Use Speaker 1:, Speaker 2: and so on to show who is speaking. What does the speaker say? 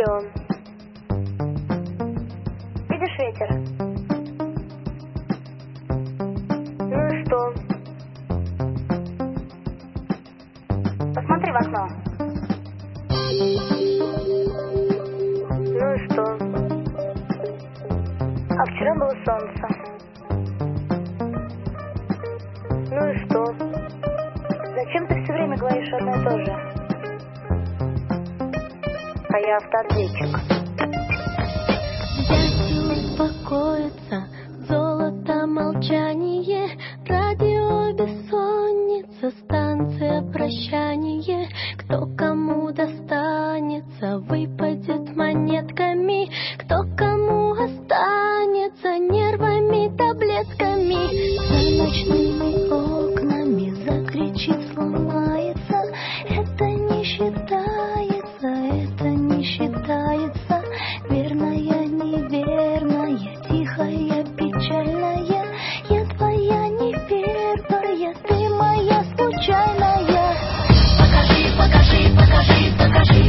Speaker 1: что? Видишь ветер? Ну и что? Посмотри в окно. Ну и что? А вчера было солнце. Ну и что? Зачем ты все время говоришь одно и то же? А я автоответчик.
Speaker 2: Взять и успокоиться, золото молчание, радио бессонница, станция прощание. Кто кому достанется, выпадет монетками, кто кому останется, нервами, таблетками. За ночными окнами закричит, сломается. Это не считается, это не считается. Верная, неверная, тихая, печальная. Я твоя не первая, ты моя случайная. Покажи, покажи, покажи, покажи.